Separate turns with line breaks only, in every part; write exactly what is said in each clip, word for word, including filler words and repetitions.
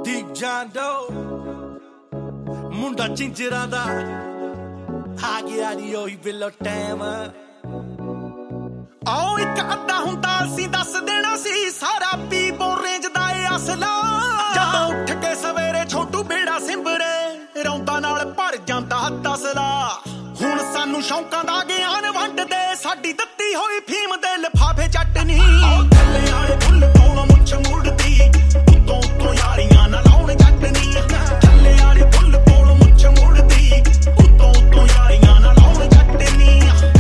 ਦੀਪ ਜਾਂਦੋ ਮੁੰਡਾ ਚਿੰਚਰਾਂ ਦਾ ਆ ਗਿਆ ਨੀ ਉਹੀ ਬਿੱਲੋ ਟਾਈਮ
ਆਓ ਇੱਕ ਅੱਧਾ ਹੁੰਦਾ ਸੀ ਦੱਸ ਦੇਣਾ ਸੀ ਸਾਰਾ ਪੀ ਬੋਰੇਂਜ ਦਾ ਏ ਅਸਲਾ ਜਦੋਂ ਉੱਠ ਕੇ ਸਵੇਰੇ ਛੋਟੂ ਬੇੜਾ ਸਿੰਬਰੇ ਰੌਂਦਾ ਨਾਲ ਭਰ ਜਾਂਦਾ ਤਸਲਾ ਹੁਣ ਸਾਨੂੰ ਸ਼ੌਂਕਾਂ ਦਾ ਗਿਆਨ ਵੰਡਦੇ ਸਾਡੀ ਦਿੱਤੀ ਹੋਈ ਫੀਮ ਦੇ ਲਿਫਾਫੇ ਚਟਨੀ ਥੱਲੇ ਵਾਲੇ ਫੁੱਲ ਕੋਲੋਂ ਮੁੱਛ ਮੁੜਦੀ ਉੱਤੋਂ ਉੱਤੋਂ ਯਾਰੀਆਂ ਨਾਲ ਲਾਉਣ ਚਟਨੀ ਥੱਲੇ ਵਾਲੇ ਫੁੱਲ ਕੋਲੋਂ ਮੁੱਛ ਮੁੜਦੀ ਉੱਤੋਂ ਉੱਤੋਂ ਯਾਰੀਆਂ ਨਾਲ ਲਾਉਣ ਚਟਨੀ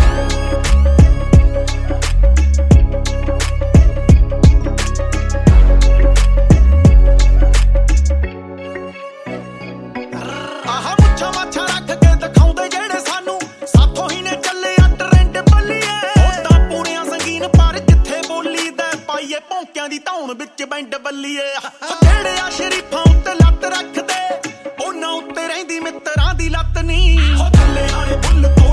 ਆਹ ਮੁੱਛਾਂ ਮਾਛਾਂ ਰੱਖ ਕੇ ਦਿਖਾਉਂਦੇ ਜਿਹੜੇ ਸਾਨੂੰ ਸਾਥੋਂ ਹੀ ਨੇ ਚੱਲੇ ਆ ਟਰੈਂਡ ਬੱਲੀਏ ਉਦਾਂ ਪੂਰੀਆਂ ਸੰਗੀਨ ਪਰ ਜਿੱਥੇ ਬੋਲੀ ਦਾ ਪਾਈਏ ਭੌਂਕਿਆਂ ਦੀ ਧੌਣ ਵਿੱਚ ਬੈਂਡ ਬੱਲੀਏ ਜਿਹੜੇ ਆ ਸ਼ਰੀਫਾਂ ਉੱਤੇ ਲੱਤ ਰੱਖਦੇ ਉਹਨਾਂ ਉੱਤੇ ਰਹਿੰਦੀ ਮਿੱਤਰਾਂ ਦੀ ਲੱਤ ਨੀ ਹੋ ਥੱਲੇ ਵਾਲੇ ਬੁੱਲ